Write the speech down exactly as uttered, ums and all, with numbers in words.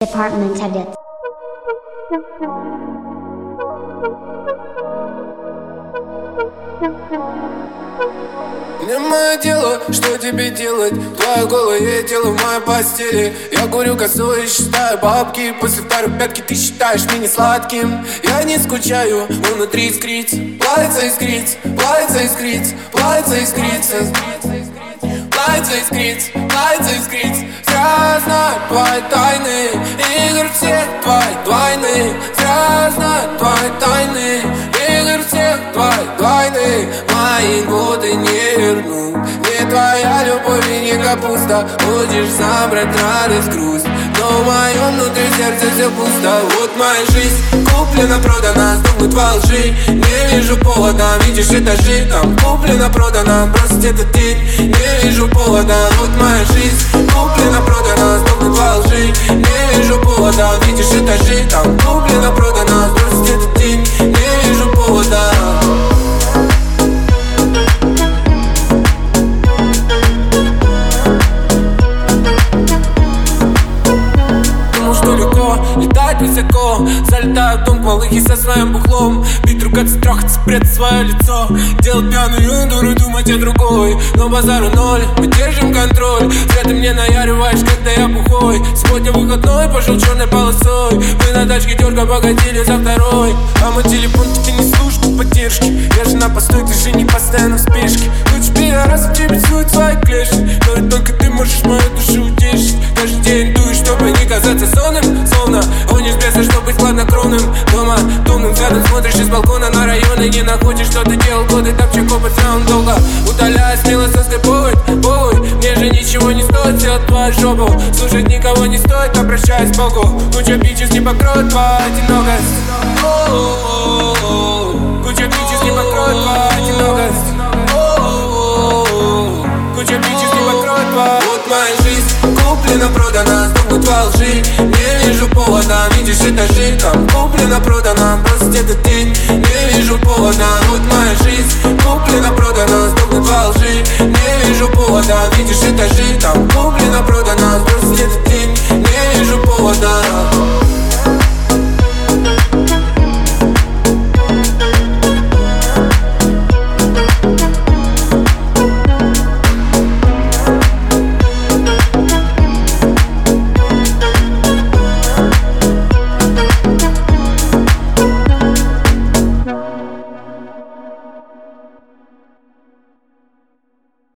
Department edit. Не мое дело, что тебе делать. Твое голое тело в моей постели. Я курю косой и считаю бабки. После второй пятки ты считаешь меня сладким. Я не скучаю, но внутри искрится. Плавится искрится, плавится искрится, плавится искрится. Плавится искрится, плавится искрится. Зря знаю твои тайны. Игр всех твои двойны. Зря знаю твои тайны. Игр всех твои двойны. Мои годы не верну. Не твоя любовь и не капуста. Хочешь забрать радость, грусть, но в моем внутри сердце все пусто. Вот моя жизнь куплена, продана, сдохнуть во лжи. Не вижу повода, видишь этажи. Там куплена, продана, бросить этот день. Не вижу повода, вот моя жизнь куплена, продана, сдохнуть во лжи. Не вижу повода, видишь этажи. Там куплена, продана, бросить этот день. Не вижу повода. Летать высоко, залетаю в дом малых и со своим бухлом. Бить, ругаться, трахаться, прятать свое лицо. Делать пьяную дуру, думать о другой. Но базару ноль, мы держим контроль. Зря ты мне наяриваешь, когда я бухой. Сегодня выходной, пошел черной полосой. Мы на тачке терка погодили за второй. А мой телефон ты не слушай поддержки. Я же на постой, ты же не постоянно в спешке. Лучше пидорас, в тебе сует свои клешни. Но и только ты можешь мою душу утешить. Каждый день дуешь, чтобы не казаться сонным. Словно гонишь беса, чтобы быть хладнокровным. Дома томным взглядом смотришь из балкона на район. И не находишь, что ты делал годы. Так чеко пацан долго удаляя смело со слепой. Ой, мне же ничего не стоит сделать твою жопу. Слушать никого не стоит, обращаясь к Богу. Куча бичес не покроет твою одинокость. Куча бичес не покроет твою одинокость. Куча бичес не покроет твою. Вот моя жизнь куплена, продана, сдохнуть во лжи. Не вижу повода, видишь этажи. Там куплена, продана, бросить этот день. Не вижу повода, вот моя жизнь куплена, продана, сдохнуть во лжи. Не вижу повода, видишь этажи. Там